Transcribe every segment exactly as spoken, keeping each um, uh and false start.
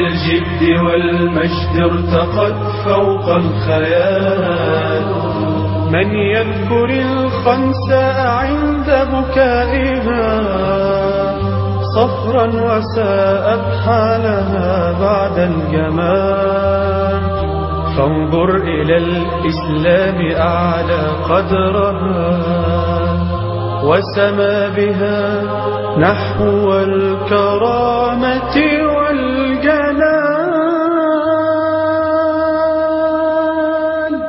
الجد والمجد ارتقت فوق الخيال. من يذكر الخنساء عند بكائها صفرا وساءت حالها بعد الجمال. فانظر إلى الإسلام أعلى قدرها وسما بها نحو الكرامة والجلال.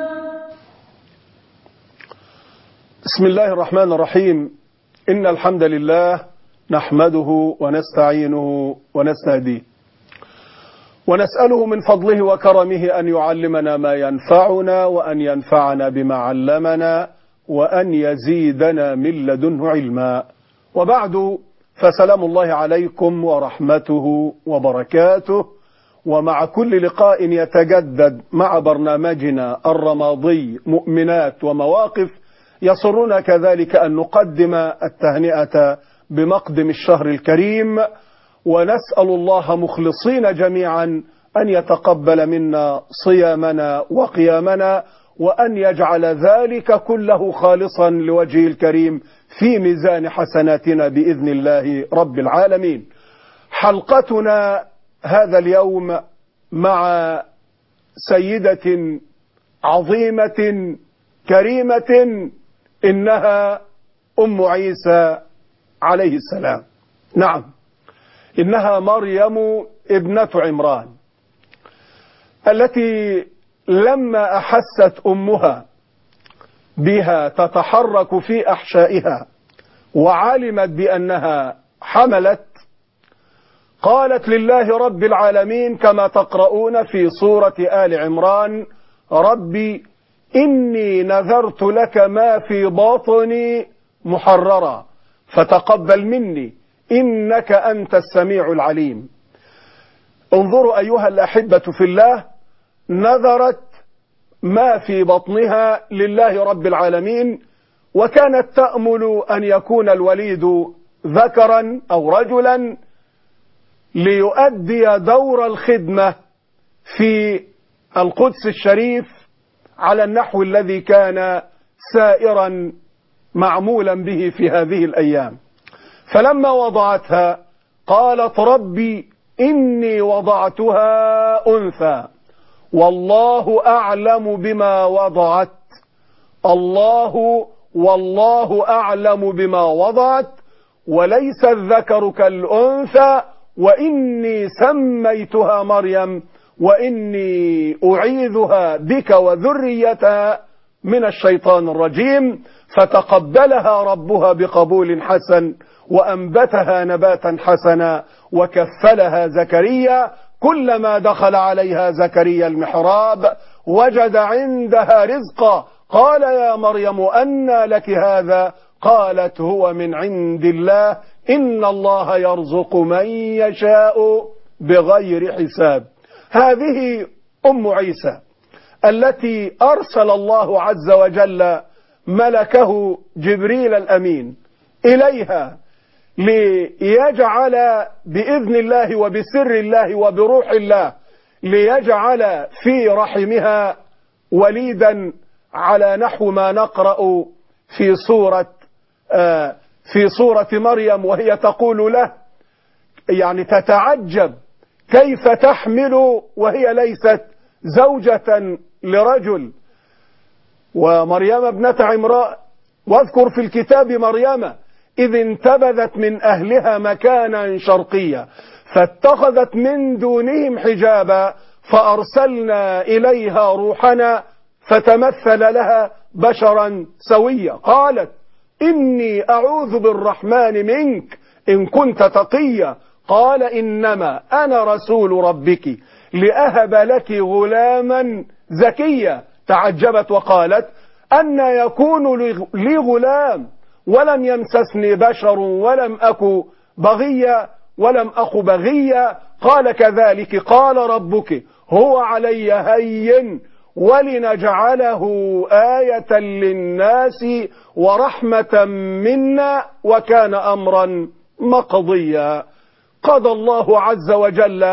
بسم الله الرحمن الرحيم. إن الحمد لله نحمده ونستعينه ونستهديه ونسأله من فضله وكرمه أن يعلمنا ما ينفعنا وأن ينفعنا بما علمنا وأن يزيدنا من لدنه علما. وبعد، فسلام الله عليكم ورحمته وبركاته. ومع كل لقاء يتجدد مع برنامجنا الرمادي مؤمنات ومواقف، يسرنا كذلك أن نقدم التهنئة بمقدم الشهر الكريم، ونسأل الله مخلصين جميعا أن يتقبل منا صيامنا وقيامنا، وأن يجعل ذلك كله خالصا لوجهه الكريم في ميزان حسناتنا بإذن الله رب العالمين. حلقتنا هذا اليوم مع سيدة عظيمة كريمة، إنها أم عيسى عليه السلام. نعم، إنها مريم ابنة عمران، التي لما أحست أمها بها تتحرك في أحشائها وعلمت بأنها حملت، قالت لله رب العالمين كما تقرؤون في سورة آل عمران: ربي إني نذرت لك ما في باطني محررا فتقبل مني إنك أنت السميع العليم. انظروا أيها الأحبة في الله، نذرت ما في بطنها لله رب العالمين، وكانت تأمل أن يكون الوليد ذكرا أو رجلا ليؤدي دور الخدمة في القدس الشريف على النحو الذي كان سائرا معمولا به في هذه الأيام. فلما وضعتها قالت: ربي إني وضعتها أنثى والله أعلم بما وضعت. الله والله أعلم بما وضعت وليس الذكر كالأنثى وإني سميتها مريم وإني أعيذها بك وذريتها من الشيطان الرجيم. فتقبلها ربها بقبول حسن وأنبتها نباتا حسنا وكفلها زكريا. كلما دخل عليها زكريا المحراب وجد عندها رزقا قال: يا مريم أنى لك هذا؟ قالت: هو من عند الله إن الله يرزق من يشاء بغير حساب. هذه أم عيسى التي أرسل الله عز وجل ملكه جبريل الأمين إليها ليجعل بإذن الله وبسر الله وبروح الله ليجعل في رحمها وليدا على نحو ما نقرأ في سورة آه في سورة مريم، وهي تقول له، يعني تتعجب كيف تحمل وهي ليست زوجة لرجل. ومريم ابنة عمران، واذكر في الكتاب مريم إذ انتبذت من أهلها مكانا شرقيا فاتخذت من دونهم حجابا فأرسلنا إليها روحنا فتمثل لها بشرا سويا. قالت: إني أعوذ بالرحمن منك إن كنت تقيا. قال: إنما أنا رسول ربك لأهب لك غلاما زكيا. تعجبت وقالت: أن يكون لي غلام ولم يمسسني بشر ولم أك بغيا ولم أخ بغيا. قال: كذلك قال ربك هو علي هين ولنجعله آية للناس ورحمة منا وكان أمرا مقضيا. قضى الله عز وجل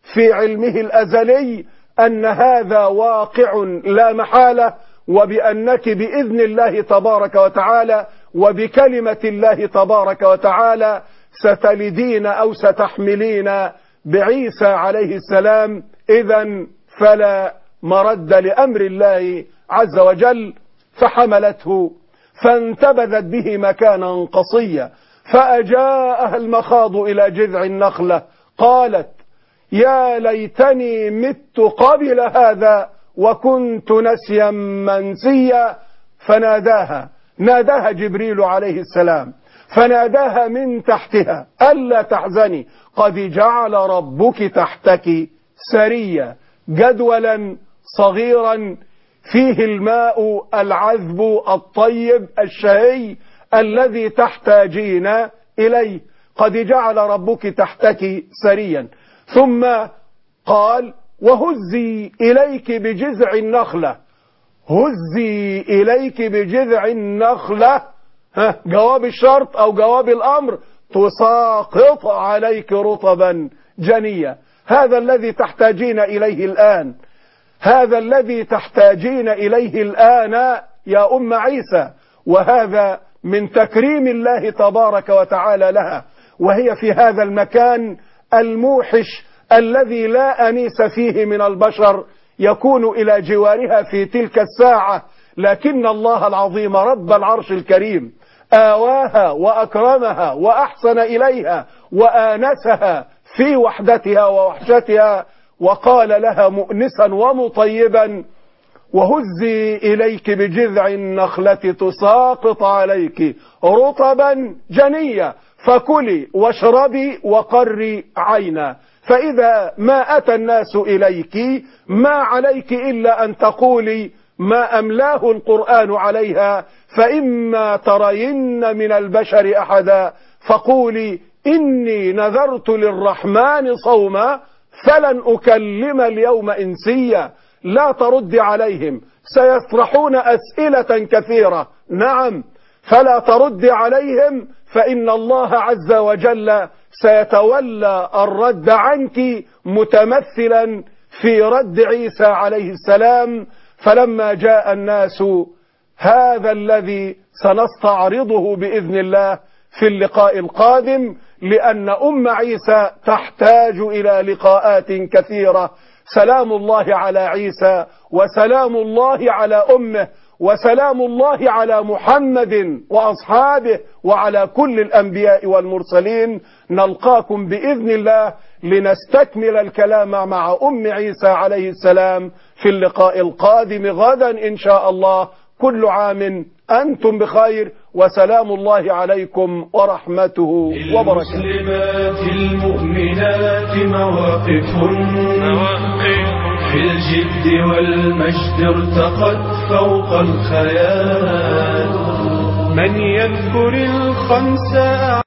في علمه الأزلي أن هذا واقع لا محالة، وبأنك بإذن الله تبارك وتعالى وبكلمة الله تبارك وتعالى ستلدين أو ستحملين بعيسى عليه السلام. إذن فلا مرد لأمر الله عز وجل. فحملته فانتبذت به مكانا قصيا، فأجاءها المخاض إلى جذع النخلة قالت يا ليتني مت قبل هذا وكنت نسيا منسيا. فناداها ناداها جبريل عليه السلام فناداها من تحتها ألا تحزني قد جعل ربك تحتك سريا، جدولا صغيرا فيه الماء العذب الطيب الشهي الذي تحتاجين إليه. قد جعل ربك تحتك سريا. ثم قال وهزي إليك بجذع النخلة. هزي إليك بجذع النخلة، ها جواب الشرط أو جواب الأمر، تساقط عليك رطبا جنيا. هذا الذي تحتاجين إليه الآن، هذا الذي تحتاجين إليه الآن يا أم عيسى. وهذا من تكريم الله تبارك وتعالى لها، وهي في هذا المكان الموحش الذي لا أنيس فيه من البشر يكون إلى جوارها في تلك الساعة، لكن الله العظيم رب العرش الكريم آواها وأكرمها وأحسن إليها وآنسها في وحدتها ووحشتها، وقال لها مؤنسا ومطيبا وهزي إليك بجذع النخلة تساقط عليك رطبا جنيا فكلي واشربي وقري عينا. فإذا ما أتى الناس إليك ما عليك إلا أن تقولي ما أملاه القرآن عليها، فإما ترين من البشر أحدا فقولي إني نذرت للرحمن صوما فلن أكلم اليوم إنسيا. لا ترد عليهم، سيطرحون أسئلة كثيرة، نعم، فلا ترد عليهم فإن الله عز وجل سيتولى الرد عنك متمثلا في رد عيسى عليه السلام. فلما جاء الناس هذا الذي سنستعرضه بإذن الله في اللقاء القادم، لأن أم عيسى تحتاج إلى لقاءات كثيرة. سلام الله على عيسى، وسلام الله على أمه، وسلام الله على محمد وأصحابه وعلى كل الأنبياء والمرسلين. نلقاكم بإذن الله لنستكمل الكلام مع أم عيسى عليه السلام في اللقاء القادم غدا إن شاء الله. كل عام أنتم بخير، وسلام الله عليكم ورحمته وبركاته. المسلمات المؤمنات مواقف في الجد والمجد ارتقت فوق الخيال. من يذكر الخمس